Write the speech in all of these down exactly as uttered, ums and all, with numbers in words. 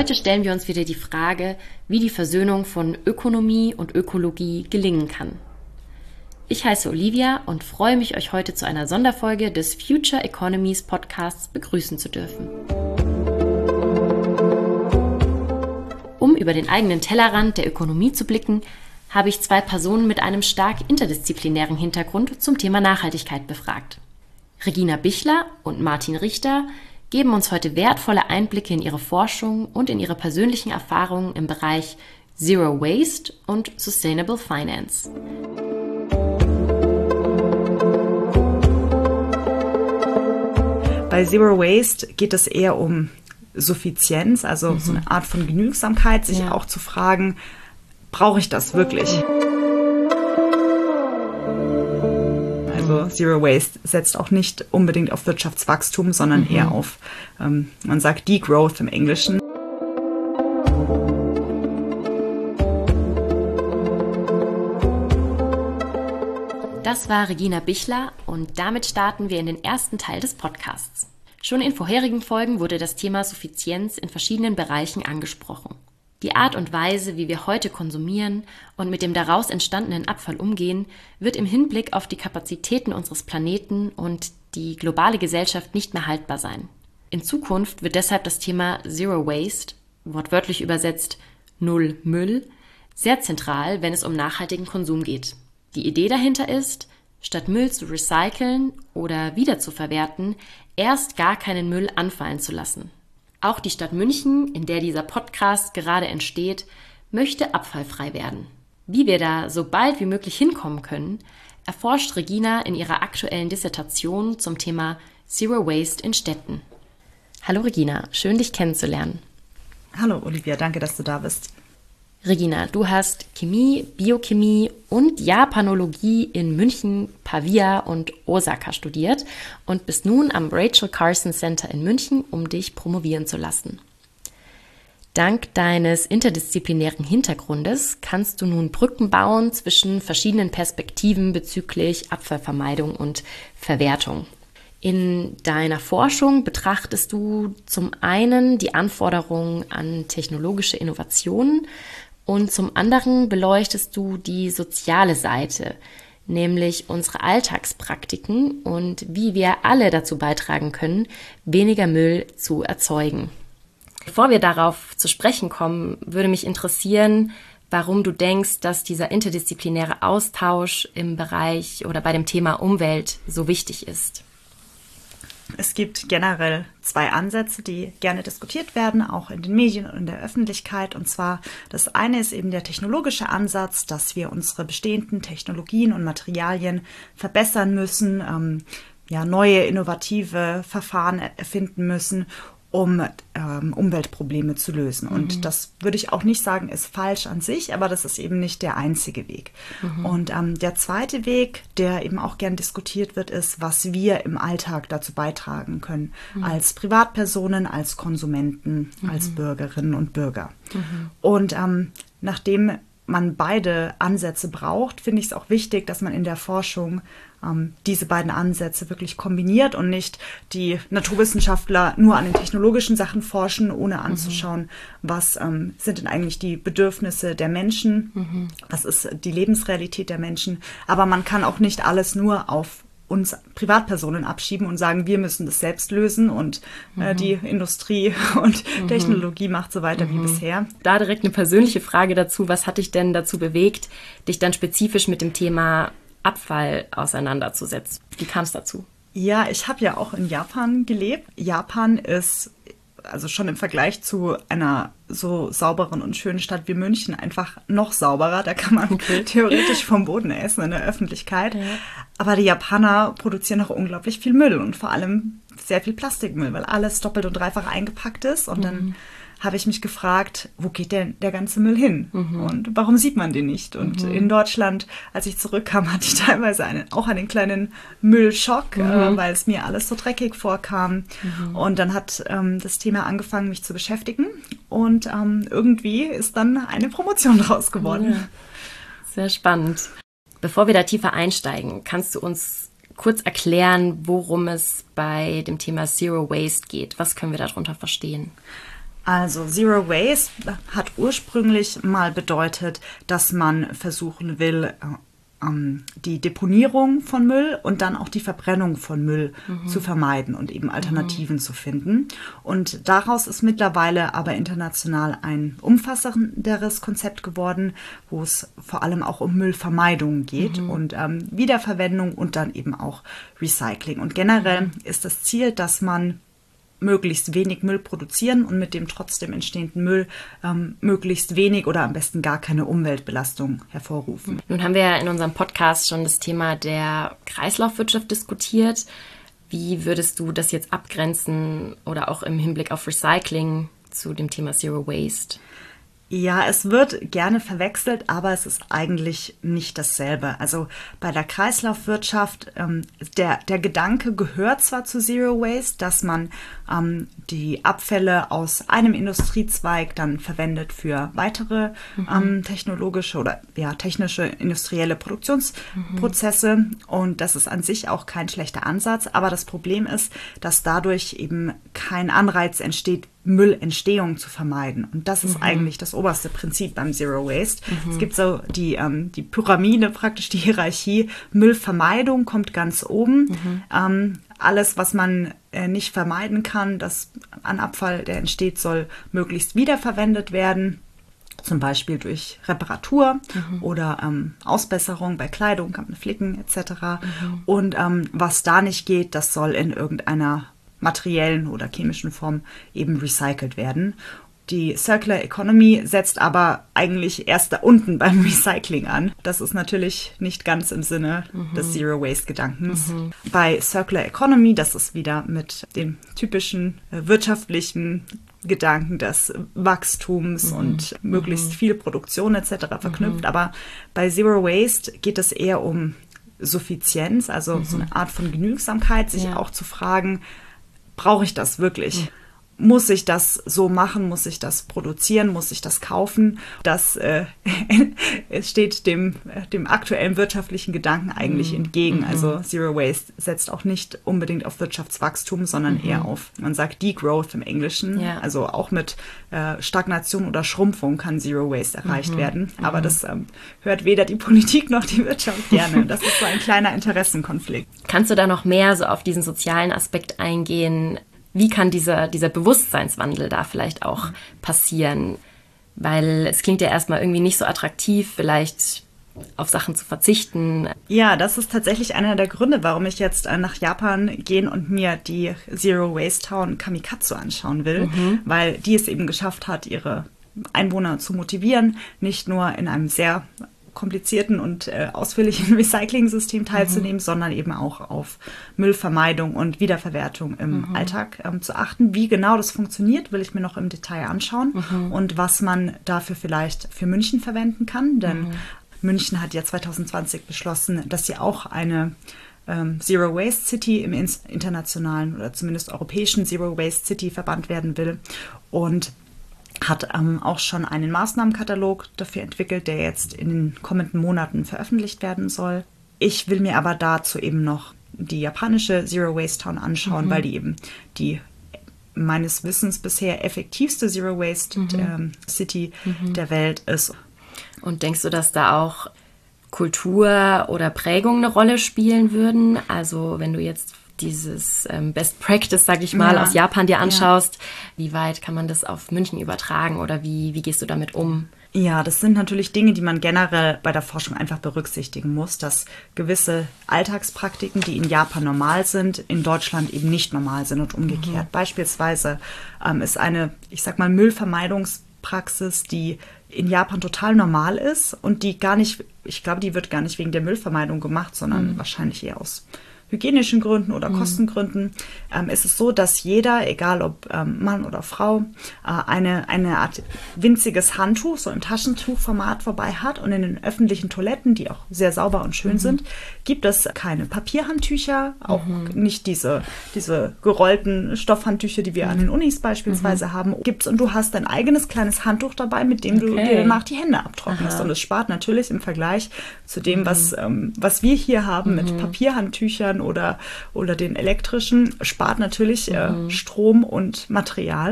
Heute stellen wir uns wieder die Frage, wie die Versöhnung von Ökonomie und Ökologie gelingen kann. Ich heiße Olivia und freue mich, euch heute zu einer Sonderfolge des Future Economies Podcasts begrüßen zu dürfen. Um über den eigenen Tellerrand der Ökonomie zu blicken, habe ich zwei Personen mit einem stark interdisziplinären Hintergrund zum Thema Nachhaltigkeit befragt. Regina Bichler und Martin Richter geben uns heute wertvolle Einblicke in ihre Forschung und in ihre persönlichen Erfahrungen im Bereich Zero Waste und Sustainable Finance. Bei Zero Waste geht es eher um Suffizienz, also mhm. so eine Art von Genügsamkeit, sich ja. auch zu fragen, brauche ich das wirklich? Also Zero Waste setzt auch nicht unbedingt auf Wirtschaftswachstum, sondern mhm. eher auf, ähm, man sagt Degrowth im Englischen. Das war Regina Bichler und damit starten wir in den ersten Teil des Podcasts. Schon in vorherigen Folgen wurde das Thema Suffizienz in verschiedenen Bereichen angesprochen. Die Art und Weise, wie wir heute konsumieren und mit dem daraus entstandenen Abfall umgehen, wird im Hinblick auf die Kapazitäten unseres Planeten und die globale Gesellschaft nicht mehr haltbar sein. In Zukunft wird deshalb das Thema Zero Waste, wortwörtlich übersetzt Null Müll, sehr zentral, wenn es um nachhaltigen Konsum geht. Die Idee dahinter ist, statt Müll zu recyceln oder wiederzuverwerten, erst gar keinen Müll anfallen zu lassen. Auch die Stadt München, in der dieser Podcast gerade entsteht, möchte abfallfrei werden. Wie wir da so bald wie möglich hinkommen können, erforscht Regina in ihrer aktuellen Dissertation zum Thema Zero Waste in Städten. Hallo Regina, schön dich kennenzulernen. Hallo Olivia, danke, dass du da bist. Regina, du hast Chemie, Biochemie und Japanologie in München, Pavia und Osaka studiert und bist nun am Rachel Carson Center in München, um dich promovieren zu lassen. Dank deines interdisziplinären Hintergrundes kannst du nun Brücken bauen zwischen verschiedenen Perspektiven bezüglich Abfallvermeidung und Verwertung. In deiner Forschung betrachtest du zum einen die Anforderungen an technologische Innovationen und zum anderen beleuchtest du die soziale Seite, nämlich unsere Alltagspraktiken und wie wir alle dazu beitragen können, weniger Müll zu erzeugen. Bevor wir darauf zu sprechen kommen, würde mich interessieren, warum du denkst, dass dieser interdisziplinäre Austausch im Bereich oder bei dem Thema Umwelt so wichtig ist. Es gibt generell zwei Ansätze, die gerne diskutiert werden, auch in den Medien und in der Öffentlichkeit. Und zwar, das eine ist eben der technologische Ansatz, dass wir unsere bestehenden Technologien und Materialien verbessern müssen, ähm, ja, neue innovative Verfahren erfinden müssen, um ähm, Umweltprobleme zu lösen. Mhm. Und das würde ich auch nicht sagen, ist falsch an sich, aber das ist eben nicht der einzige Weg. Mhm. Und ähm, der zweite Weg, der eben auch gern diskutiert wird, ist, was wir im Alltag dazu beitragen können, mhm. als Privatpersonen, als Konsumenten, mhm. als Bürgerinnen und Bürger. Mhm. Und ähm, nachdem man beide Ansätze braucht, finde ich es auch wichtig, dass man in der Forschung ähm, diese beiden Ansätze wirklich kombiniert und nicht die Naturwissenschaftler nur an den technologischen Sachen forschen, ohne anzuschauen, mhm. was ähm, sind denn eigentlich die Bedürfnisse der Menschen, mhm. was ist die Lebensrealität der Menschen. Aber man kann auch nicht alles nur auf uns Privatpersonen abschieben und sagen, wir müssen das selbst lösen und äh, mhm. die Industrie und mhm. Technologie macht so weiter mhm. wie bisher. Da direkt eine persönliche Frage dazu. Was hat dich denn dazu bewegt, dich dann spezifisch mit dem Thema Abfall auseinanderzusetzen? Wie kam es dazu? Ja, ich habe ja auch in Japan gelebt. Japan ist also schon im Vergleich zu einer so sauberen und schönen Stadt wie München einfach noch sauberer. Da kann man okay. theoretisch vom Boden essen in der Öffentlichkeit. Ja. Aber die Japaner produzieren auch unglaublich viel Müll und vor allem sehr viel Plastikmüll, weil alles doppelt und dreifach eingepackt ist. Und mhm. dann habe ich mich gefragt, wo geht denn der ganze Müll hin? Mhm. Und warum sieht man den nicht? Und mhm. in Deutschland, als ich zurückkam, hatte ich teilweise einen, auch einen kleinen Müllschock, mhm. äh, weil es mir alles so dreckig vorkam. Mhm. Und dann hat ähm, das Thema angefangen, mich zu beschäftigen. Und ähm, irgendwie ist dann eine Promotion draus geworden. Ja. Sehr spannend. Bevor wir da tiefer einsteigen, kannst du uns kurz erklären, worum es bei dem Thema Zero Waste geht? Was können wir darunter verstehen? Also Zero Waste hat ursprünglich mal bedeutet, dass man versuchen will, ähm, die Deponierung von Müll und dann auch die Verbrennung von Müll mhm. zu vermeiden und eben Alternativen mhm. zu finden. Und daraus ist mittlerweile aber international ein umfassenderes Konzept geworden, wo es vor allem auch um Müllvermeidung geht mhm. und ähm, Wiederverwendung und dann eben auch Recycling. Und generell mhm. ist das Ziel, dass man möglichst wenig Müll produzieren und mit dem trotzdem entstehenden Müll ähm, möglichst wenig oder am besten gar keine Umweltbelastung hervorrufen. Nun haben wir ja in unserem Podcast schon das Thema der Kreislaufwirtschaft diskutiert. Wie würdest du das jetzt abgrenzen oder auch im Hinblick auf Recycling zu dem Thema Zero Waste? Ja, es wird gerne verwechselt, aber es ist eigentlich nicht dasselbe. Also bei der Kreislaufwirtschaft, ähm, der, der Gedanke gehört zwar zu Zero Waste, dass man ähm, die Abfälle aus einem Industriezweig dann verwendet für weitere mhm. ähm, technologische oder ja, technische industrielle Produktionsprozesse. Mhm. Und das ist an sich auch kein schlechter Ansatz. Aber das Problem ist, dass dadurch eben kein Anreiz entsteht, Müllentstehung zu vermeiden. Und das ist mhm. eigentlich das oberste Prinzip beim Zero Waste. Mhm. Es gibt so die, ähm, die Pyramide, praktisch die Hierarchie. Müllvermeidung kommt ganz oben. Mhm. Ähm, alles, was man äh, nicht vermeiden kann, das an Abfall, der entsteht, soll möglichst wiederverwendet werden. Zum Beispiel durch Reparatur mhm. oder ähm, Ausbesserung bei Kleidung, kann man flicken et cetera. Mhm. Und ähm, was da nicht geht, das soll in irgendeiner materiellen oder chemischen Form eben recycelt werden. Die Circular Economy setzt aber eigentlich erst da unten beim Recycling an. Das ist natürlich nicht ganz im Sinne mhm. des Zero Waste Gedankens. Mhm. Bei Circular Economy, das ist wieder mit dem typischen äh, wirtschaftlichen Gedanken des Wachstums mhm. und möglichst mhm. viel Produktion et cetera verknüpft. Mhm. Aber bei Zero Waste geht es eher um Suffizienz, also mhm. so eine Art von Genügsamkeit, sich ja. auch zu fragen, brauche ich das wirklich? Mhm. Muss ich das so machen? Muss ich das produzieren? Muss ich das kaufen? Das äh, es steht dem, dem aktuellen wirtschaftlichen Gedanken eigentlich mhm. entgegen. Mhm. Also Zero Waste setzt auch nicht unbedingt auf Wirtschaftswachstum, sondern mhm. eher auf, man sagt Degrowth im Englischen. Ja. Also auch mit äh, Stagnation oder Schrumpfung kann Zero Waste erreicht mhm. werden. Aber mhm. das ähm, hört weder die Politik noch die Wirtschaft gerne. Das ist so ein kleiner Interessenkonflikt. Kannst du da noch mehr so auf diesen sozialen Aspekt eingehen? Wie kann dieser, dieser Bewusstseinswandel da vielleicht auch passieren? Weil es klingt ja erstmal irgendwie nicht so attraktiv, vielleicht auf Sachen zu verzichten. Ja, das ist tatsächlich einer der Gründe, warum ich jetzt nach Japan gehen und mir die Zero Waste Town Kamikatsu anschauen will, mhm. weil die es eben geschafft hat, ihre Einwohner zu motivieren, nicht nur in einem sehr komplizierten und äh, ausführlichen Recycling-System teilzunehmen, mhm. sondern eben auch auf Müllvermeidung und Wiederverwertung im mhm. Alltag ähm, zu achten. Wie genau das funktioniert, will ich mir noch im Detail anschauen mhm. und was man dafür vielleicht für München verwenden kann, denn mhm. München hat ja zwanzig zwanzig beschlossen, dass sie auch eine ähm, Zero Waste City im ins- internationalen oder zumindest europäischen Zero Waste City Verband werden will und hat ähm, auch schon einen Maßnahmenkatalog dafür entwickelt, der jetzt in den kommenden Monaten veröffentlicht werden soll. Ich will mir aber dazu eben noch die japanische Zero Waste Town anschauen, mhm. weil die eben die meines Wissens bisher effektivste Zero Waste mhm. ähm, City mhm. der Welt ist. Und denkst du, dass da auch Kultur oder Prägung eine Rolle spielen würden? Also wenn du jetzt dieses ähm, Best Practice, sag ich mal, ja. aus Japan dir anschaust, ja. wie weit kann man das auf München übertragen oder wie, wie gehst du damit um? Ja, das sind natürlich Dinge, die man generell bei der Forschung einfach berücksichtigen muss, dass gewisse Alltagspraktiken, die in Japan normal sind, in Deutschland eben nicht normal sind und umgekehrt. Mhm. Beispielsweise ähm, ist eine, ich sag mal, Müllvermeidungspraxis, die in Japan total normal ist und die gar nicht, ich glaube, die wird gar nicht wegen der Müllvermeidung gemacht, sondern mhm. wahrscheinlich eher aus hygienischen Gründen oder mhm. Kostengründen, ähm, ist es so, dass jeder, egal ob ähm, Mann oder Frau, äh, eine, eine Art winziges Handtuch, so im Taschentuchformat vorbei hat. Und in den öffentlichen Toiletten, die auch sehr sauber und schön mhm. sind, gibt es keine Papierhandtücher, auch mhm. nicht diese, diese gerollten Stoffhandtücher, die wir mhm. an den Unis beispielsweise mhm. haben. Gibt's, und du hast dein eigenes kleines Handtuch dabei, mit dem okay. du dir danach die Hände abtrocknest. Aha. Und es spart natürlich im Vergleich zu dem, mhm. was, ähm, was wir hier haben mhm. mit Papierhandtüchern oder, oder den elektrischen, spart natürlich mhm. äh, Strom und Material.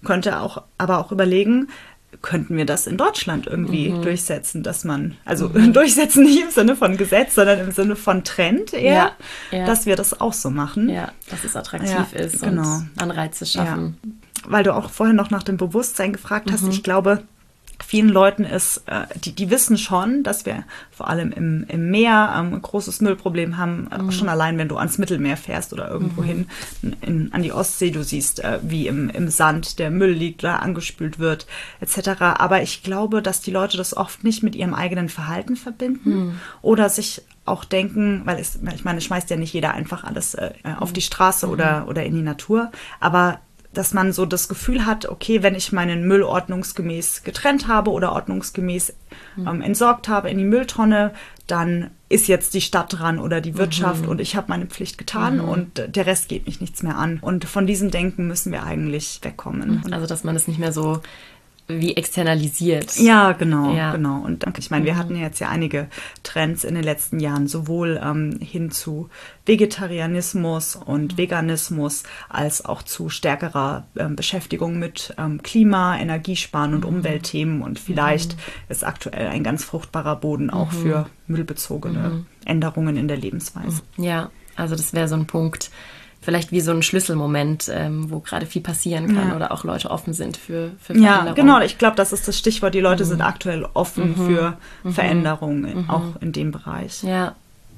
könnte auch, aber auch überlegen, könnten wir das in Deutschland irgendwie mhm. durchsetzen, dass man, also mhm. durchsetzen nicht im Sinne von Gesetz, sondern im Sinne von Trend eher, ja, ja. dass wir das auch so machen. Ja, dass es attraktiv ja, ist genau. und Anreize schaffen. Ja. Weil du auch vorhin noch nach dem Bewusstsein gefragt hast, mhm. ich glaube, vielen Leuten ist, äh, die, die wissen schon, dass wir vor allem im, im Meer ähm, ein großes Müllproblem haben. Mhm. Schon allein, wenn du ans Mittelmeer fährst oder irgendwo mhm. hin in, in, an die Ostsee, du siehst, äh, wie im, im Sand der Müll liegt, da angespült wird, et cetera. Aber ich glaube, dass die Leute das oft nicht mit ihrem eigenen Verhalten verbinden mhm. oder sich auch denken, weil es, ich meine, es schmeißt ja nicht jeder einfach alles äh, auf die Straße mhm. oder, oder in die Natur, aber dass man so das Gefühl hat, okay, wenn ich meinen Müll ordnungsgemäß getrennt habe oder ordnungsgemäß ähm, entsorgt habe in die Mülltonne, dann ist jetzt die Stadt dran oder die Wirtschaft mhm. und ich habe meine Pflicht getan mhm. und der Rest geht mich nichts mehr an. Und von diesem Denken müssen wir eigentlich wegkommen. Also, dass man es nicht mehr so wie externalisiert. Ja, genau, ja. genau. Und ich meine, wir mhm. hatten jetzt ja einige Trends in den letzten Jahren, sowohl ähm, hin zu Vegetarianismus und mhm. Veganismus, als auch zu stärkerer ähm, Beschäftigung mit ähm, Klima, Energiesparen und mhm. Umweltthemen. Und vielleicht mhm. ist aktuell ein ganz fruchtbarer Boden auch mhm. für müllbezogene mhm. Änderungen in der Lebensweise. Ja, also das wäre so ein Punkt, vielleicht wie so ein Schlüsselmoment, ähm, wo gerade viel passieren kann ja. oder auch Leute offen sind für, für Veränderungen. Ja, genau. Ich glaube, das ist das Stichwort. Die Leute mhm. sind aktuell offen mhm. für mhm. Veränderungen, mhm. auch in dem Bereich. Ja,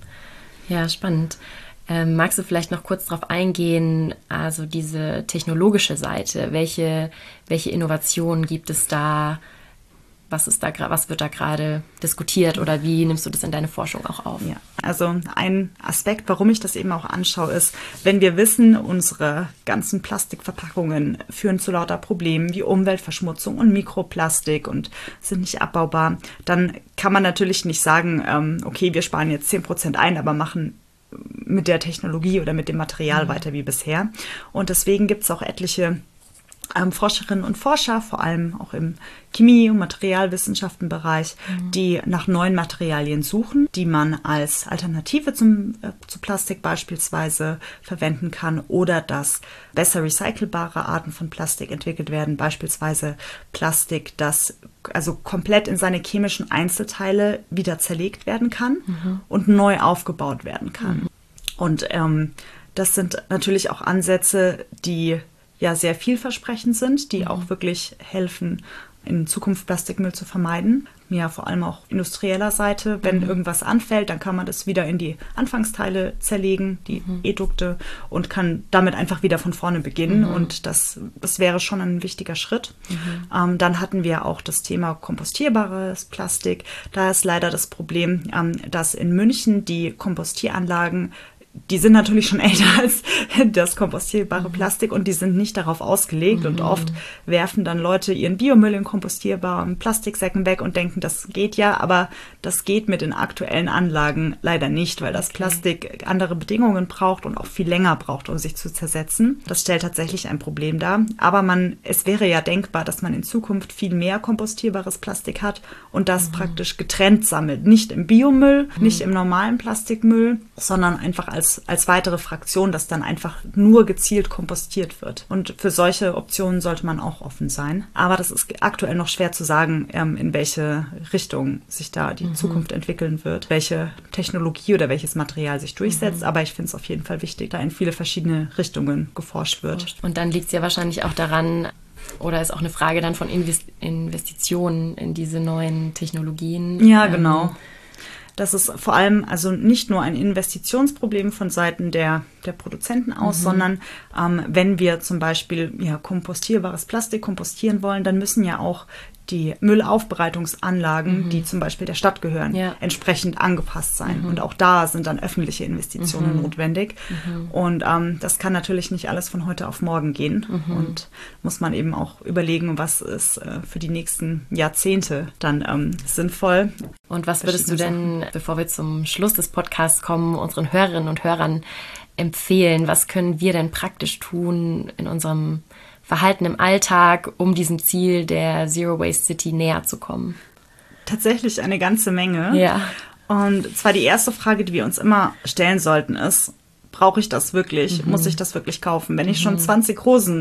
ja, spannend. Ähm, magst du vielleicht noch kurz darauf eingehen, also diese technologische Seite, welche, welche Innovationen gibt es da? Was ist da, was wird da gerade diskutiert oder wie nimmst du das in deine Forschung auch auf? Ja, also ein Aspekt, warum ich das eben auch anschaue, ist, wenn wir wissen, unsere ganzen Plastikverpackungen führen zu lauter Problemen wie Umweltverschmutzung und Mikroplastik und sind nicht abbaubar, dann kann man natürlich nicht sagen, ähm, okay, wir sparen jetzt zehn Prozent ein, aber machen mit der Technologie oder mit dem Material mhm. weiter wie bisher. Und deswegen gibt es auch etliche Ähm, Forscherinnen und Forscher, vor allem auch im Chemie- und Materialwissenschaftenbereich, mhm. die nach neuen Materialien suchen, die man als Alternative zum, äh, zu Plastik beispielsweise verwenden kann oder dass besser recycelbare Arten von Plastik entwickelt werden, beispielsweise Plastik, das also komplett in seine chemischen Einzelteile wieder zerlegt werden kann mhm. und neu aufgebaut werden kann. Mhm. Und ähm, das sind natürlich auch Ansätze, die ja sehr vielversprechend sind, die mhm. auch wirklich helfen, in Zukunft Plastikmüll zu vermeiden. Ja, vor allem auch industrieller Seite. Wenn mhm. irgendwas anfällt, dann kann man das wieder in die Anfangsteile zerlegen, die mhm. Edukte, und kann damit einfach wieder von vorne beginnen. Mhm. Und das, das wäre schon ein wichtiger Schritt. Mhm. Ähm, dann hatten wir auch das Thema kompostierbares Plastik. Da ist leider das Problem, ähm, dass in München die Kompostieranlagen, die sind natürlich schon älter als das kompostierbare Plastik und die sind nicht darauf ausgelegt. Mhm. Und oft werfen dann Leute ihren Biomüll in kompostierbaren Plastiksäcken weg und denken, das geht ja, aber das geht mit den aktuellen Anlagen leider nicht, weil das Plastik andere Bedingungen braucht und auch viel länger braucht, um sich zu zersetzen. Das stellt tatsächlich ein Problem dar. Aber man, es wäre ja denkbar, dass man in Zukunft viel mehr kompostierbares Plastik hat und das mhm. praktisch getrennt sammelt. Nicht im Biomüll, mhm. nicht im normalen Plastikmüll, sondern einfach als Als, als weitere Fraktion, das dann einfach nur gezielt kompostiert wird. Und für solche Optionen sollte man auch offen sein. Aber das ist aktuell noch schwer zu sagen, ähm, in welche Richtung sich da die mhm. Zukunft entwickeln wird, welche Technologie oder welches Material sich durchsetzt. Mhm. Aber ich finde es auf jeden Fall wichtig, da in viele verschiedene Richtungen geforscht wird. Und dann liegt es ja wahrscheinlich auch daran, oder ist auch eine Frage dann von Invest- Investitionen in diese neuen Technologien. Ja, genau. Ähm, Das ist vor allem also nicht nur ein Investitionsproblem von Seiten der, der Produzenten aus, mhm. sondern ähm, wenn wir zum Beispiel ja, kompostierbares Plastik kompostieren wollen, dann müssen ja auch die Müllaufbereitungsanlagen, mhm. die zum Beispiel der Stadt gehören, ja. entsprechend angepasst sein. Mhm. Und auch da sind dann öffentliche Investitionen mhm. notwendig. Mhm. Und ähm, das kann natürlich nicht alles von heute auf morgen gehen. Mhm. Und muss man eben auch überlegen, was ist äh, für die nächsten Jahrzehnte dann ähm, sinnvoll. Und was würdest du denn, Sachen. bevor wir zum Schluss des Podcasts kommen, unseren Hörerinnen und Hörern empfehlen? Was können wir denn praktisch tun in unserem Verhalten im Alltag, um diesem Ziel der Zero Waste City näher zu kommen? Tatsächlich eine ganze Menge. Ja. Und zwar die erste Frage, die wir uns immer stellen sollten, ist, brauche ich das wirklich? Mhm. Muss ich das wirklich kaufen? Wenn ich schon zwanzig Rosen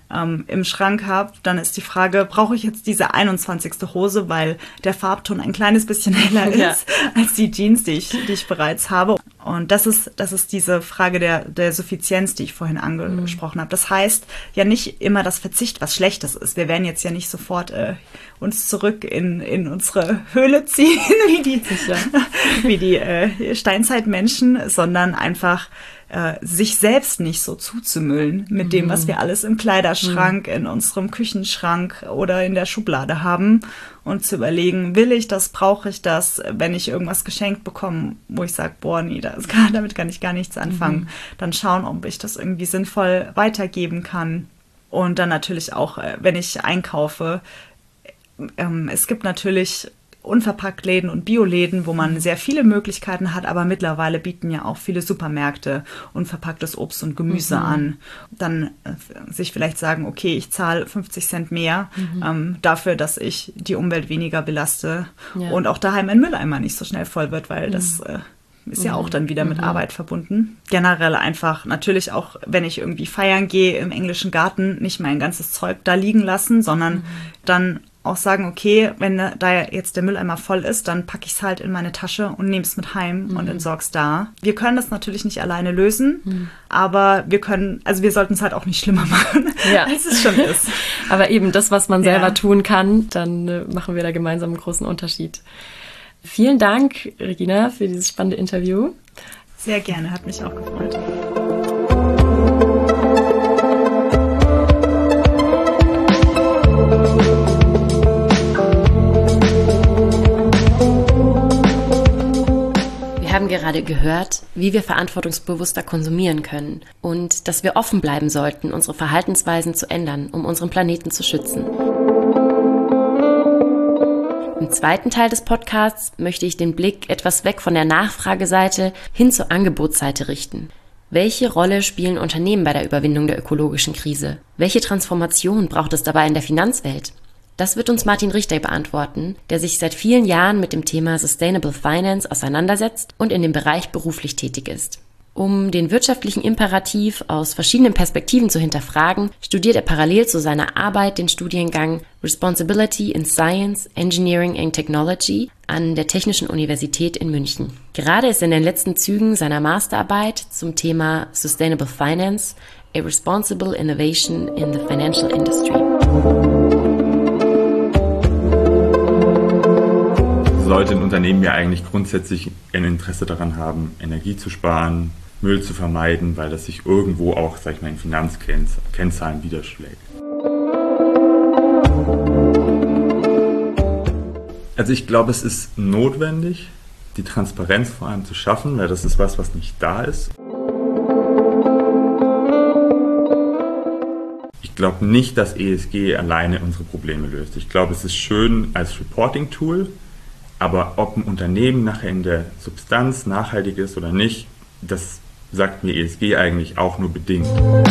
ähm, im Schrank habe, dann ist die Frage, brauche ich jetzt diese einundzwanzigste Hose, weil der Farbton ein kleines bisschen heller Ja. ist als die Jeans, die ich, die ich bereits habe. Und das ist, das ist diese Frage der, der Suffizienz, die ich vorhin angesprochen mhm. habe. Das heißt ja nicht immer, dass Verzicht was Schlechtes ist. Wir werden jetzt ja nicht sofort äh, uns zurück in, in unsere Höhle ziehen, wie die, wie die äh, Steinzeitmenschen, sondern einfach äh, sich selbst nicht so zuzumüllen mit mhm. dem, was wir alles im Kleiderschrank, mhm. in unserem Küchenschrank oder in der Schublade haben und zu überlegen, will ich das, brauche ich das, wenn ich irgendwas geschenkt bekomme, wo ich sage, boah, nee, das kann, damit kann ich gar nichts anfangen, mhm. dann schauen, ob ich das irgendwie sinnvoll weitergeben kann. Und dann natürlich auch, wenn ich einkaufe, ähm, es gibt natürlich Unverpacktläden und Bioläden, wo man sehr viele Möglichkeiten hat, aber mittlerweile bieten ja auch viele Supermärkte unverpacktes Obst und Gemüse mhm. an. Dann äh, sich vielleicht sagen, okay, ich zahle fünfzig Cent mehr mhm. ähm, dafür, dass ich die Umwelt weniger belaste ja. und auch daheim ein Mülleimer nicht so schnell voll wird, weil mhm. das äh, ist ja auch dann wieder mit mhm. Arbeit verbunden. Generell einfach natürlich auch, wenn ich irgendwie feiern gehe im englischen Garten, nicht mein ganzes Zeug da liegen lassen, sondern mhm. dann auch sagen, okay, wenn da jetzt der Mülleimer voll ist, dann packe ich es halt in meine Tasche und nehme es mit heim mhm. und entsorg's da. Wir können das natürlich nicht alleine lösen, mhm. aber wir können, also wir sollten es halt auch nicht schlimmer machen, ja. als es schon ist. Aber eben das, was man selber ja. tun kann, dann äh, machen wir da gemeinsam einen großen Unterschied. Vielen Dank, Regina, für dieses spannende Interview. Sehr gerne, hat mich auch gefreut. Wir haben gerade gehört, wie wir verantwortungsbewusster konsumieren können und dass wir offen bleiben sollten, unsere Verhaltensweisen zu ändern, um unseren Planeten zu schützen. Im zweiten Teil des Podcasts möchte ich den Blick etwas weg von der Nachfrageseite hin zur Angebotsseite richten. Welche Rolle spielen Unternehmen bei der Überwindung der ökologischen Krise? Welche Transformation braucht es dabei in der Finanzwelt? Das wird uns Martin Richter beantworten, der sich seit vielen Jahren mit dem Thema Sustainable Finance auseinandersetzt und in dem Bereich beruflich tätig ist. Um den wirtschaftlichen Imperativ aus verschiedenen Perspektiven zu hinterfragen, studiert er parallel zu seiner Arbeit den Studiengang Responsibility in Science, Engineering and Technology an der Technischen Universität in München. Gerade ist er in den letzten Zügen seiner Masterarbeit zum Thema Sustainable Finance, a Responsible Innovation in the Financial Industry. Sollte ein Unternehmen ja eigentlich grundsätzlich ein Interesse daran haben, Energie zu sparen, Müll zu vermeiden, weil das sich irgendwo auch, sag ich mal, in Finanzkennzahlen widerschlägt. Also ich glaube, es ist notwendig, die Transparenz vor allem zu schaffen, weil das ist was, was nicht da ist. Ich glaube nicht, dass E S G alleine unsere Probleme löst. Ich glaube, es ist schön als Reporting-Tool, aber ob ein Unternehmen nachher in der Substanz nachhaltig ist oder nicht, das sagt mir E S G eigentlich auch nur bedingt.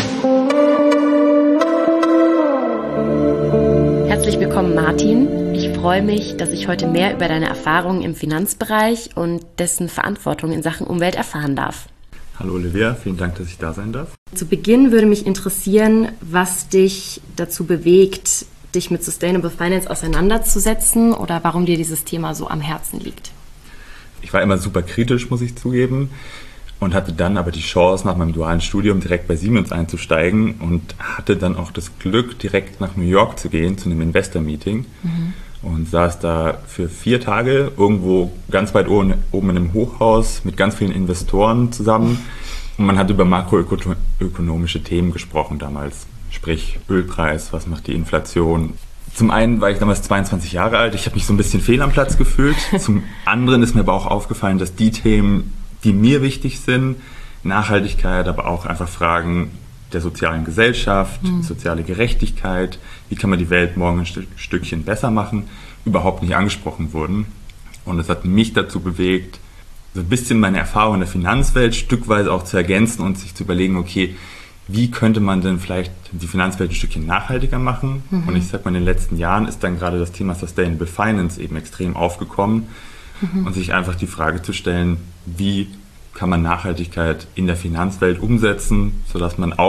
Herzlich willkommen, Martin. Ich freue mich, dass ich heute mehr über deine Erfahrungen im Finanzbereich und dessen Verantwortung in Sachen Umwelt erfahren darf. Hallo Olivia, vielen Dank, dass ich da sein darf. Zu Beginn würde mich interessieren, was dich dazu bewegt, dich mit Sustainable Finance auseinanderzusetzen oder warum dir dieses Thema so am Herzen liegt. Ich war immer super kritisch, muss ich zugeben, und hatte dann aber die Chance, nach meinem dualen Studium direkt bei Siemens einzusteigen und hatte dann auch das Glück, direkt nach New York zu gehen, zu einem Investor-Meeting mhm. und saß da für vier Tage irgendwo ganz weit oben, oben in einem Hochhaus mit ganz vielen Investoren zusammen und man hat über makroökonomische Themen gesprochen damals. Sprich Ölpreis, was macht die Inflation? Zum einen war ich damals zweiundzwanzig Jahre alt, ich habe mich so ein bisschen fehl am Platz gefühlt. Zum anderen ist mir aber auch aufgefallen, dass die Themen, die mir wichtig sind, Nachhaltigkeit, aber auch einfach Fragen der sozialen Gesellschaft, mhm. soziale Gerechtigkeit, wie kann man die Welt morgen ein Stück, Stückchen besser machen, überhaupt nicht angesprochen wurden. Und es hat mich dazu bewegt, so ein bisschen meine Erfahrung in der Finanzwelt stückweise auch zu ergänzen und sich zu überlegen, okay, wie könnte man denn vielleicht die Finanzwelt ein Stückchen nachhaltiger machen? Mhm. Und ich sag mal, in den letzten Jahren ist dann gerade das Thema Sustainable Finance eben extrem aufgekommen mhm. und sich einfach die Frage zu stellen, wie kann man Nachhaltigkeit in der Finanzwelt umsetzen, sodass man auch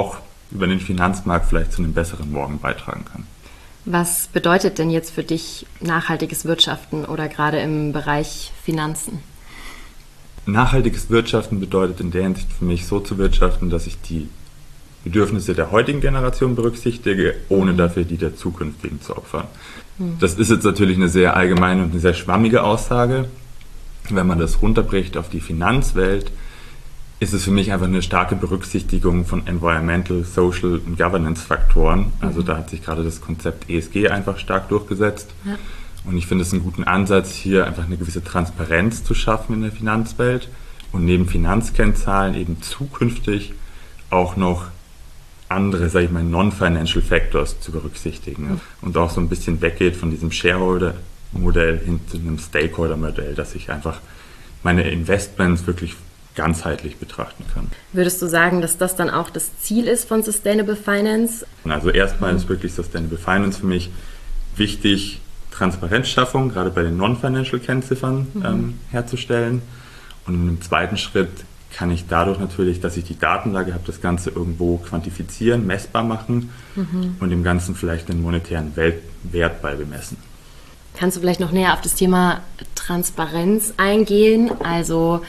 über den Finanzmarkt vielleicht zu einem besseren Morgen beitragen kann. Was bedeutet denn jetzt für dich nachhaltiges Wirtschaften oder gerade im Bereich Finanzen? Nachhaltiges Wirtschaften bedeutet in der Hinsicht für mich so zu wirtschaften, dass ich die Bedürfnisse der heutigen Generation berücksichtige, ohne dafür die der zukünftigen zu opfern. Mhm. Das ist jetzt natürlich eine sehr allgemeine und eine sehr schwammige Aussage. Wenn man das runterbricht auf die Finanzwelt, ist es für mich einfach eine starke Berücksichtigung von Environmental, Social und Governance-Faktoren. Also mhm. da hat sich gerade das Konzept E S G einfach stark durchgesetzt. Ja. Und ich finde es einen guten Ansatz, hier einfach eine gewisse Transparenz zu schaffen in der Finanzwelt und neben Finanzkennzahlen eben zukünftig auch noch andere, sage ich mal, Non-Financial Factors zu berücksichtigen. Mhm. Und auch so ein bisschen weggeht von diesem Shareholder-Modell hin zu einem Stakeholder-Modell, dass ich einfach meine Investments wirklich ganzheitlich betrachten kann. Würdest du sagen, dass das dann auch das Ziel ist von Sustainable Finance? Also erstmal ist wirklich Sustainable Finance für mich wichtig, Transparenzschaffung, gerade bei den Non-Financial Kennziffern mhm. ähm, herzustellen. Und in einem zweiten Schritt kann ich dadurch natürlich, dass ich die Datenlage habe, das Ganze irgendwo quantifizieren, messbar machen mhm. und dem Ganzen vielleicht einen monetären Wert bei bemessen. Kannst du vielleicht noch näher auf das Thema Transparenz eingehen? Also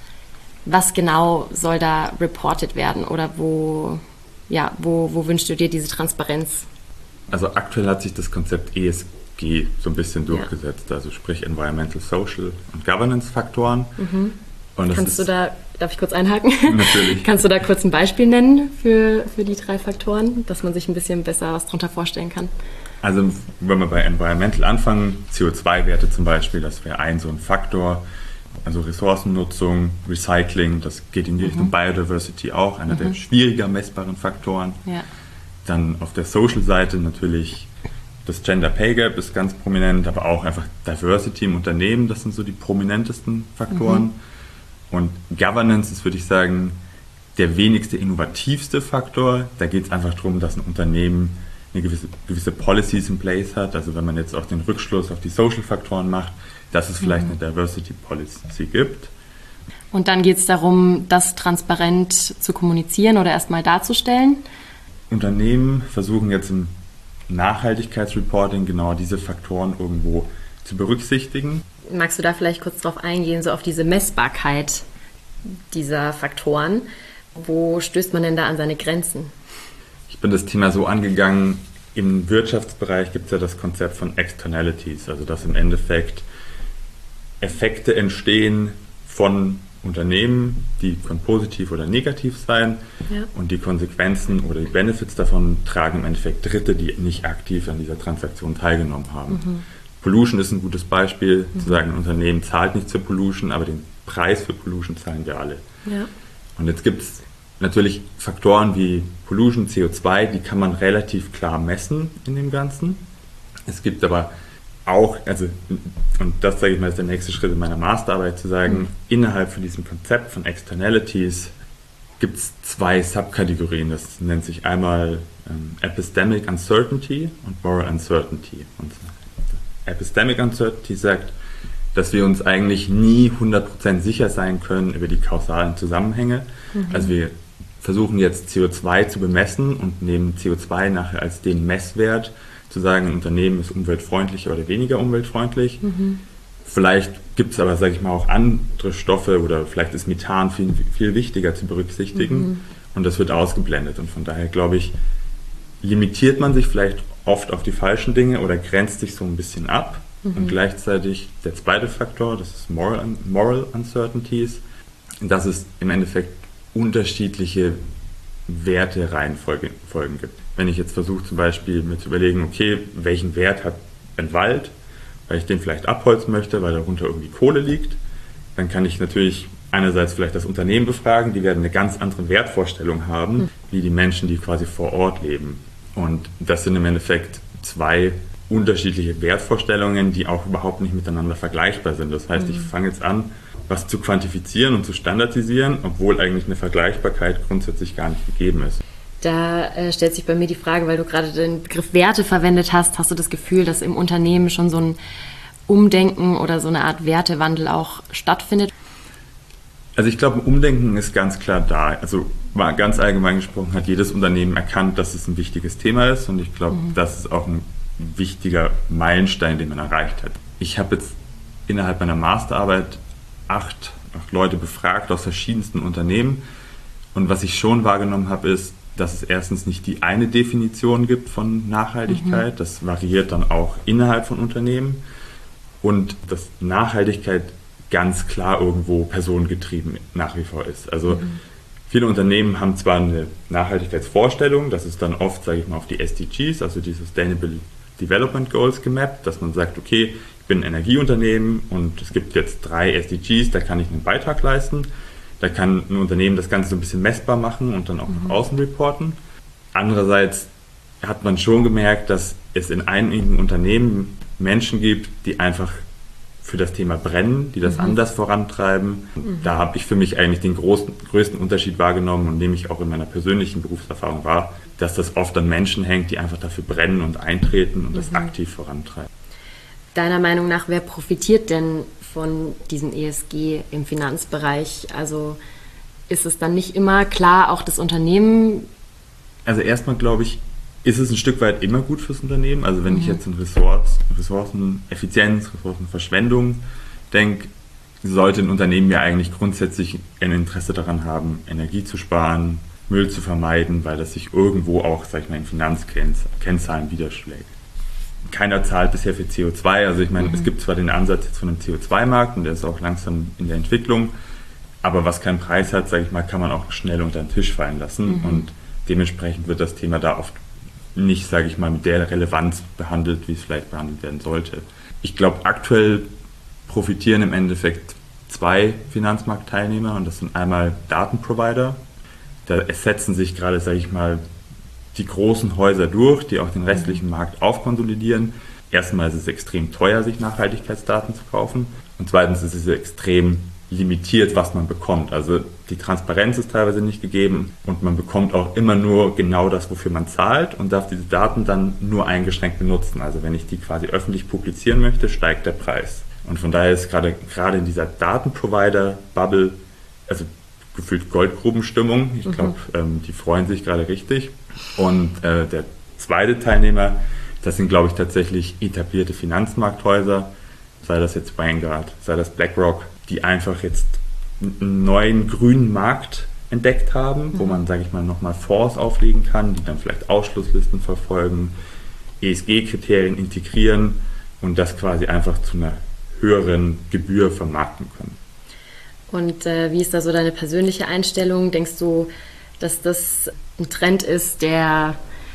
was genau soll da reported werden oder wo, ja, wo, wo wünschst du dir diese Transparenz? Also aktuell hat sich das Konzept E S G so ein bisschen durchgesetzt, ja. Also sprich Environmental, Social und Governance-Faktoren. Mhm. Und Kannst du da, darf ich kurz einhaken? Natürlich. Kannst du da kurz ein Beispiel nennen für, für die drei Faktoren, dass man sich ein bisschen besser was darunter vorstellen kann? Also wenn wir bei Environmental anfangen, C O zwei Werte zum Beispiel, das wäre ein so ein Faktor. Also Ressourcennutzung, Recycling, das geht in die mhm. Richtung Biodiversity auch, einer mhm. der schwieriger messbaren Faktoren. Ja. Dann auf der Social-Seite natürlich das Gender Pay Gap ist ganz prominent, aber auch einfach Diversity im Unternehmen, das sind so die prominentesten Faktoren. Mhm. Und Governance ist, würde ich sagen, der wenigste innovativste Faktor. Da geht es einfach darum, dass ein Unternehmen eine gewisse, gewisse Policies in place hat. Also wenn man jetzt auch den Rückschluss auf die Social-Faktoren macht, dass es vielleicht eine Diversity Policy gibt. Und dann geht es darum, das transparent zu kommunizieren oder erstmal darzustellen? Unternehmen versuchen jetzt im Nachhaltigkeitsreporting genau diese Faktoren irgendwo zu berücksichtigen. Magst du da vielleicht kurz drauf eingehen, so auf diese Messbarkeit dieser Faktoren? Wo stößt man denn da an seine Grenzen? Ich bin das Thema so angegangen, im Wirtschaftsbereich gibt es ja das Konzept von Externalities, also dass im Endeffekt Effekte entstehen von Unternehmen, die können positiv oder negativ sein, ja. Und die Konsequenzen oder die Benefits davon tragen im Endeffekt Dritte, die nicht aktiv an dieser Transaktion teilgenommen haben. Mhm. Pollution ist ein gutes Beispiel, mhm. zu sagen, ein Unternehmen zahlt nicht zur Pollution, aber den Preis für Pollution zahlen wir alle. Ja. Und jetzt gibt es natürlich Faktoren wie Pollution, C O zwei, die kann man relativ klar messen in dem Ganzen. Es gibt aber auch, also, und das sage ich mal, ist der nächste Schritt in meiner Masterarbeit, zu sagen, mhm. innerhalb von diesem Konzept von Externalities gibt es zwei Subkategorien. Das nennt sich einmal ähm, Epistemic Uncertainty und Moral Uncertainty. Und Epistemic Uncertainty sagt, dass wir uns eigentlich nie hundert Prozent sicher sein können über die kausalen Zusammenhänge. Mhm. Also wir versuchen jetzt C O zwei zu bemessen und nehmen C O zwei nachher als den Messwert, zu sagen, ein Unternehmen ist umweltfreundlicher oder weniger umweltfreundlich. Mhm. Vielleicht gibt es aber, sage ich mal, auch andere Stoffe oder vielleicht ist Methan viel, viel wichtiger zu berücksichtigen mhm. und das wird ausgeblendet. Und von daher, glaube ich, limitiert man sich vielleicht oft auf die falschen Dinge oder grenzt sich so ein bisschen ab. Mhm. Und gleichzeitig der zweite Faktor, das ist Moral, Moral Uncertainties, dass es im Endeffekt unterschiedliche Wertereihenfolgen gibt. Wenn ich jetzt versuche zum Beispiel mir zu überlegen, okay, welchen Wert hat ein Wald, weil ich den vielleicht abholzen möchte, weil darunter irgendwie Kohle liegt, dann kann ich natürlich einerseits vielleicht das Unternehmen befragen, die werden eine ganz andere Wertvorstellung haben, mhm. wie die Menschen, die quasi vor Ort leben. Und das sind im Endeffekt zwei unterschiedliche Wertvorstellungen, die auch überhaupt nicht miteinander vergleichbar sind. Das heißt, mhm. ich fange jetzt an, was zu quantifizieren und zu standardisieren, obwohl eigentlich eine Vergleichbarkeit grundsätzlich gar nicht gegeben ist. Da äh, stellt sich bei mir die Frage, weil du gerade den Begriff Werte verwendet hast, hast du das Gefühl, dass im Unternehmen schon so ein Umdenken oder so eine Art Wertewandel auch stattfindet? Also ich glaube, ein Umdenken ist ganz klar da. Also mal ganz allgemein gesprochen hat jedes Unternehmen erkannt, dass es ein wichtiges Thema ist und ich glaube, mhm. das ist auch ein wichtiger Meilenstein, den man erreicht hat. Ich habe jetzt innerhalb meiner Masterarbeit acht, acht Leute befragt aus verschiedensten Unternehmen und was ich schon wahrgenommen habe, ist, dass es erstens nicht die eine Definition gibt von Nachhaltigkeit, mhm. das variiert dann auch innerhalb von Unternehmen und dass Nachhaltigkeit ganz klar irgendwo personengetrieben nach wie vor ist. Also mhm. viele Unternehmen haben zwar eine Nachhaltigkeitsvorstellung, das ist dann oft, sage ich mal, auf die S D Gs, also die Sustainable Development Goals gemappt, dass man sagt, okay, ich bin ein Energieunternehmen und es gibt jetzt drei S D Gs, da kann ich einen Beitrag leisten. Da kann ein Unternehmen das Ganze so ein bisschen messbar machen und dann auch mhm. nach außen reporten. Andererseits hat man schon gemerkt, dass es in einigen Unternehmen Menschen gibt, die einfach für das Thema brennen, die das mhm. anders vorantreiben. Mhm. Da habe ich für mich eigentlich den großen, größten Unterschied wahrgenommen und nehme ich auch in meiner persönlichen Berufserfahrung wahr, dass das oft an Menschen hängt, die einfach dafür brennen und eintreten und mhm. das aktiv vorantreiben. Deiner Meinung nach, wer profitiert denn von diesem E S G im Finanzbereich? Also ist es dann nicht immer klar, auch das Unternehmen? Also erstmal glaube ich, ist es ein Stück weit immer gut fürs Unternehmen. Also wenn mhm. ich jetzt an Ressourcen, Ressourceneffizienz, Ressourcenverschwendung denke, sollte ein Unternehmen ja eigentlich grundsätzlich ein Interesse daran haben, Energie zu sparen, Müll zu vermeiden, weil das sich irgendwo auch, sag ich mal, in Finanzkennzahlen widerschlägt. Keiner zahlt bisher für C O zwei, also ich meine, mhm. es gibt zwar den Ansatz jetzt von einem C O zwei Markt und der ist auch langsam in der Entwicklung, aber was keinen Preis hat, sage ich mal, kann man auch schnell unter den Tisch fallen lassen mhm. und dementsprechend wird das Thema da oft nicht, sage ich mal, mit der Relevanz behandelt, wie es vielleicht behandelt werden sollte. Ich glaube, aktuell profitieren im Endeffekt zwei Finanzmarktteilnehmer und das sind einmal Datenprovider. Da ersetzen sich gerade, sage ich mal, die großen Häuser durch, die auch den restlichen Markt aufkonsolidieren. Erstmal ist es extrem teuer, sich Nachhaltigkeitsdaten zu kaufen und zweitens ist es extrem limitiert, was man bekommt. Also die Transparenz ist teilweise nicht gegeben und man bekommt auch immer nur genau das, wofür man zahlt und darf diese Daten dann nur eingeschränkt benutzen. Also wenn ich die quasi öffentlich publizieren möchte, steigt der Preis. Und von daher ist gerade gerade in dieser Datenprovider-Bubble, also gefühlt Goldgrubenstimmung. Ich glaube, mhm. ähm, die freuen sich gerade richtig. Und äh, der zweite Teilnehmer, das sind, glaube ich, tatsächlich etablierte Finanzmarkthäuser, sei das jetzt Vanguard, sei das BlackRock, die einfach jetzt einen neuen grünen Markt entdeckt haben, mhm. wo man, sage ich mal, nochmal Fonds auflegen kann, die dann vielleicht Ausschlusslisten verfolgen, E S G-Kriterien integrieren und das quasi einfach zu einer höheren Gebühr vermarkten können. Und äh, wie ist da so deine persönliche Einstellung? Denkst du, dass das ein Trend ist, der,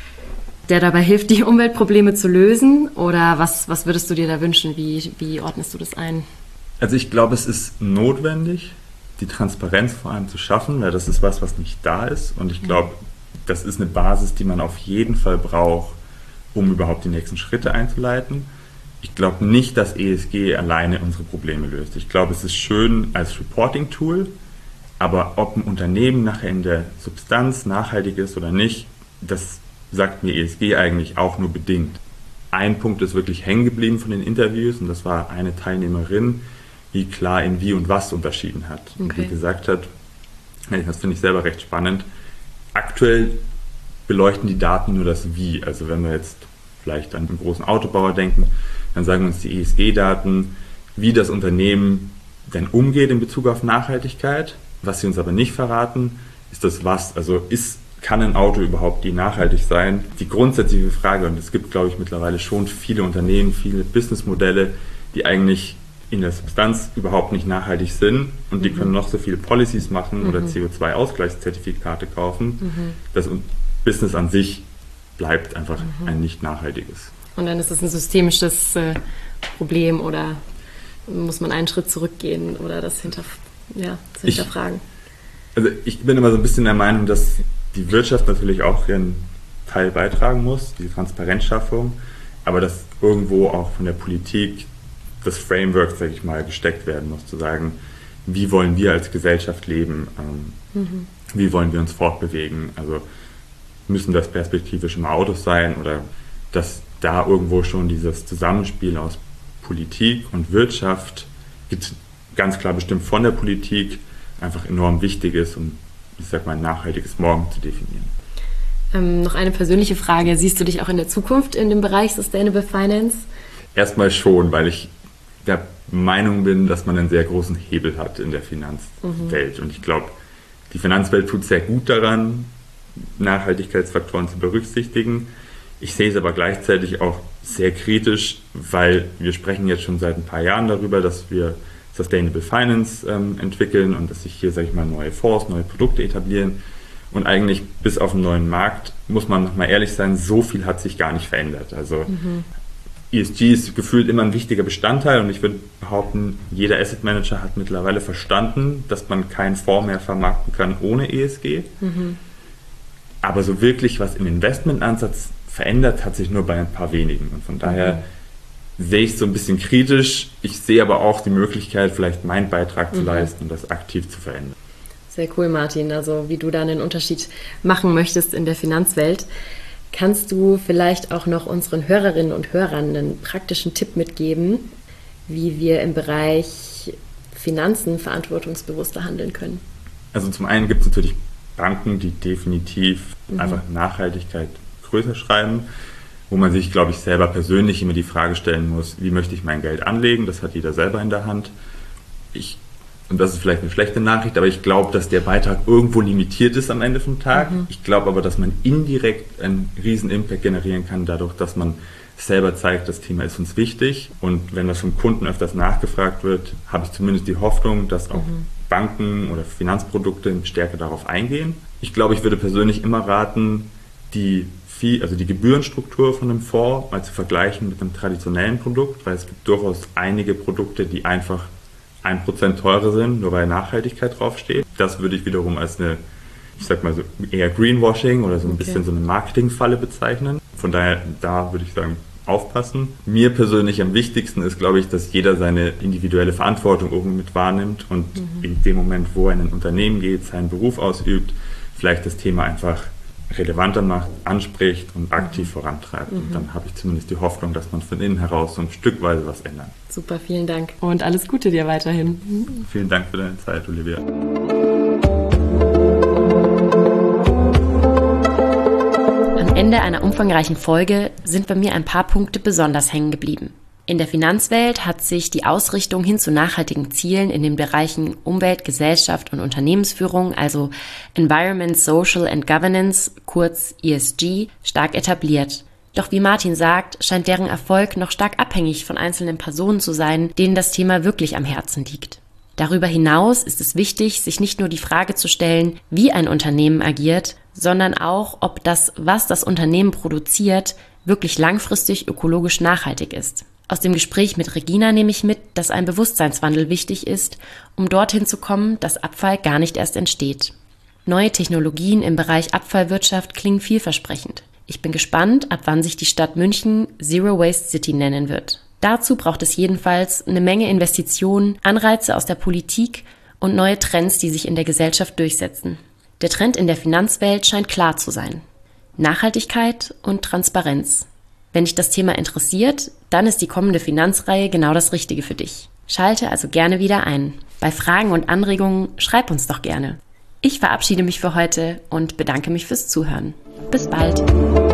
der dabei hilft, die Umweltprobleme zu lösen? Oder was, was würdest du dir da wünschen? Wie, wie ordnest du das ein? Also ich glaube, es ist notwendig, die Transparenz vor allem zu schaffen, weil das ist was, was nicht da ist. Und ich glaube, das ist eine Basis, die man auf jeden Fall braucht, um überhaupt die nächsten Schritte einzuleiten. Ich glaube nicht, dass E S G alleine unsere Probleme löst. Ich glaube, es ist schön als Reporting-Tool, aber ob ein Unternehmen nachher in der Substanz nachhaltig ist oder nicht, das sagt mir E S G eigentlich auch nur bedingt. Ein Punkt ist wirklich hängen geblieben von den Interviews und das war eine Teilnehmerin, die klar in Wie und Was unterschieden hat. Okay. Und die gesagt hat, das finde ich selber recht spannend, aktuell beleuchten die Daten nur das Wie. Also wenn wir jetzt vielleicht an einen großen Autobauer denken, dann sagen uns die E S G-Daten, wie das Unternehmen denn umgeht in Bezug auf Nachhaltigkeit. Was sie uns aber nicht verraten, ist das Was. Also ist, kann ein Auto überhaupt nachhaltig sein? Die grundsätzliche Frage, und es gibt, glaube ich, mittlerweile schon viele Unternehmen, viele Businessmodelle, die eigentlich in der Substanz überhaupt nicht nachhaltig sind und mhm. die können noch so viele Policies machen mhm. oder C O zwei Ausgleichszertifikate kaufen. Mhm. Das Business an sich bleibt einfach mhm. ein nicht nachhaltiges. Und dann ist es ein systemisches äh, Problem oder muss man einen Schritt zurückgehen oder das hinter, ja, zu hinterfragen? Ich, also ich bin immer so ein bisschen der Meinung, dass die Wirtschaft natürlich auch ihren Teil beitragen muss, die Transparenzschaffung, aber dass irgendwo auch von der Politik das Framework, sage ich mal, gesteckt werden muss, zu sagen, wie wollen wir als Gesellschaft leben, ähm, mhm. wie wollen wir uns fortbewegen, also müssen das perspektivisch immer Autos sein oder dass da irgendwo schon dieses Zusammenspiel aus Politik und Wirtschaft gibt ganz klar bestimmt von der Politik einfach enorm wichtig ist, um, ich sag mal, ein nachhaltiges Morgen zu definieren. Ähm, noch eine persönliche Frage. Siehst du dich auch in der Zukunft in dem Bereich Sustainable Finance? Erstmal schon, weil ich der Meinung bin, dass man einen sehr großen Hebel hat in der Finanzwelt. Mhm. Und ich glaube, die Finanzwelt tut sehr gut daran, Nachhaltigkeitsfaktoren zu berücksichtigen. Ich sehe es aber gleichzeitig auch sehr kritisch, weil wir sprechen jetzt schon seit ein paar Jahren darüber, dass wir Sustainable Finance ähm, entwickeln und dass sich hier, sage ich mal, neue Fonds, neue Produkte etablieren. Und eigentlich bis auf einen neuen Markt, muss man noch mal ehrlich sein, so viel hat sich gar nicht verändert. Also mhm. E S G ist gefühlt immer ein wichtiger Bestandteil und ich würde behaupten, jeder Asset Manager hat mittlerweile verstanden, dass man keinen Fonds mehr vermarkten kann ohne E S G. Mhm. Aber so wirklich was im Investmentansatz verändert hat sich nur bei ein paar wenigen. Und von daher mhm. sehe ich es so ein bisschen kritisch. Ich sehe aber auch die Möglichkeit, vielleicht meinen Beitrag mhm. zu leisten und das aktiv zu verändern. Sehr cool, Martin. Also wie du da einen Unterschied machen möchtest in der Finanzwelt. Kannst du vielleicht auch noch unseren Hörerinnen und Hörern einen praktischen Tipp mitgeben, wie wir im Bereich Finanzen verantwortungsbewusster handeln können? Also zum einen gibt es natürlich Banken, die definitiv mhm. einfach Nachhaltigkeit größer schreiben, wo man sich, glaube ich, selber persönlich immer die Frage stellen muss, wie möchte ich mein Geld anlegen? Das hat jeder selber in der Hand. Ich Und das ist vielleicht eine schlechte Nachricht, aber ich glaube, dass der Beitrag irgendwo limitiert ist am Ende vom Tag. Mhm. Ich glaube aber, dass man indirekt einen riesen Impact generieren kann, dadurch, dass man selber zeigt, das Thema ist uns wichtig. Und wenn das vom Kunden öfters nachgefragt wird, habe ich zumindest die Hoffnung, dass auch mhm. Banken oder Finanzprodukte stärker darauf eingehen. Ich glaube, ich würde persönlich immer raten, die also die Gebührenstruktur von einem Fonds mal zu vergleichen mit einem traditionellen Produkt, weil es gibt durchaus einige Produkte, die einfach ein Prozent teurer sind, nur weil Nachhaltigkeit draufsteht. Das würde ich wiederum als eine, ich sag mal so eher Greenwashing oder so ein okay. bisschen so eine Marketingfalle bezeichnen. Von daher, da würde ich sagen, aufpassen. Mir persönlich am wichtigsten ist, glaube ich, dass jeder seine individuelle Verantwortung irgendwie mit wahrnimmt und mhm. in dem Moment, wo er in ein Unternehmen geht, seinen Beruf ausübt, vielleicht das Thema einfach relevanter macht, anspricht und aktiv mhm. vorantreibt. Mhm. Und dann habe ich zumindest die Hoffnung, dass man von innen heraus so ein Stückweise was ändert. Super, vielen Dank. Und alles Gute dir weiterhin. Vielen Dank für deine Zeit, Olivia. Am Ende einer umfangreichen Folge sind bei mir ein paar Punkte besonders hängen geblieben. In der Finanzwelt hat sich die Ausrichtung hin zu nachhaltigen Zielen in den Bereichen Umwelt, Gesellschaft und Unternehmensführung, also Environment, Social and Governance, kurz E S G, stark etabliert. Doch wie Martin sagt, scheint deren Erfolg noch stark abhängig von einzelnen Personen zu sein, denen das Thema wirklich am Herzen liegt. Darüber hinaus ist es wichtig, sich nicht nur die Frage zu stellen, wie ein Unternehmen agiert, sondern auch, ob das, was das Unternehmen produziert, wirklich langfristig ökologisch nachhaltig ist. Aus dem Gespräch mit Regina nehme ich mit, dass ein Bewusstseinswandel wichtig ist, um dorthin zu kommen, dass Abfall gar nicht erst entsteht. Neue Technologien im Bereich Abfallwirtschaft klingen vielversprechend. Ich bin gespannt, ab wann sich die Stadt München Zero Waste City nennen wird. Dazu braucht es jedenfalls eine Menge Investitionen, Anreize aus der Politik und neue Trends, die sich in der Gesellschaft durchsetzen. Der Trend in der Finanzwelt scheint klar zu sein: Nachhaltigkeit und Transparenz. Wenn dich das Thema interessiert, dann ist die kommende Finanzreihe genau das Richtige für dich. Schalte also gerne wieder ein. Bei Fragen und Anregungen schreib uns doch gerne. Ich verabschiede mich für heute und bedanke mich fürs Zuhören. Bis bald!